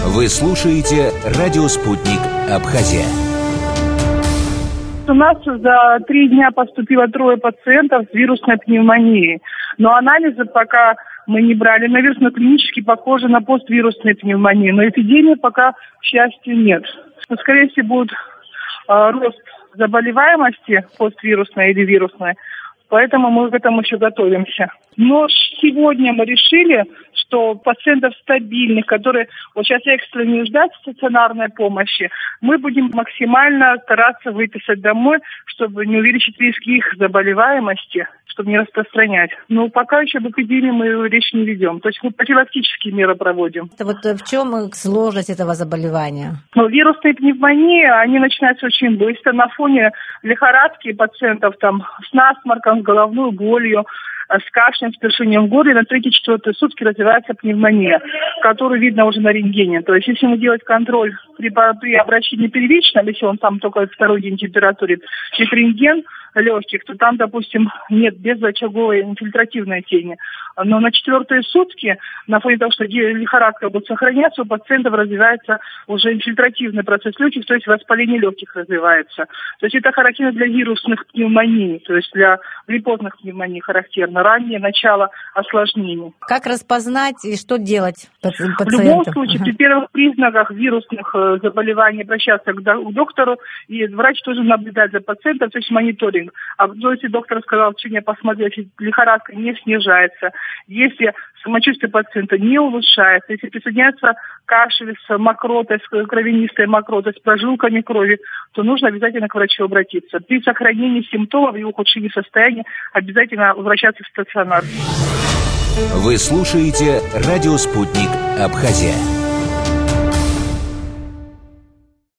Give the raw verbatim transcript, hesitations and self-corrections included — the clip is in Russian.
Вы слушаете «Радио Спутник. Абхазия». У нас за три дня поступило трое пациентов с вирусной пневмонией. Но анализы пока мы не брали. На вирусно-клинически похоже на поствирусную пневмонию. Но эпидемии пока, к счастью, нет. Но, скорее всего, будет э, рост заболеваемости поствирусной или вирусной. Поэтому мы к этому еще готовимся. Но сегодня мы решили, что пациентов стабильных, которые вот сейчас экстренно не ждать стационарной помощи, мы будем максимально стараться выписать домой, чтобы не увеличить риски их заболеваемости, чтобы не распространять. Но пока еще об эпидемии мы речь не ведем. То есть мы профилактические меры проводим. Это вот в чем сложность этого заболевания? Ну, вирусные пневмонии, они начинаются очень быстро. На фоне лихорадки пациентов там с насморком, с головной болью, с кашлем, с першением в горле, на третьи-четвертые сутки развивается пневмония, которую видно уже на рентгене. То есть, если мы делать контроль при, при обращении первичном, если он там только второй день температурит, через рентген легких, то там, допустим, нет безочаговой инфильтративной тени. Но на четвертые сутки, на фоне того, что лихорадка будет сохраняться, у пациентов развивается уже инфильтративный процесс легких, то есть воспаление легких развивается. То есть это характерно для вирусных пневмоний, то есть для гриппозных пневмоний характерно. Раннее начало осложнений. Как распознать и что делать пациентам? В любом случае, ага. При первых признаках вирусных заболеваний обращаться к доктору, и врач тоже наблюдает за пациентом, то есть мониторинг. А если доктор сказал, что я посмотрел, если лихорадка не снижается, если самочувствие пациента не улучшается, если присоединяется кашель с мокротой, с кровянистой мокротой, с прожилками крови, то нужно обязательно к врачу обратиться. При сохранении симптомов и ухудшении состояния обязательно обращаться в стационар. Вы слушаете «Радио Спутник. Абхазия».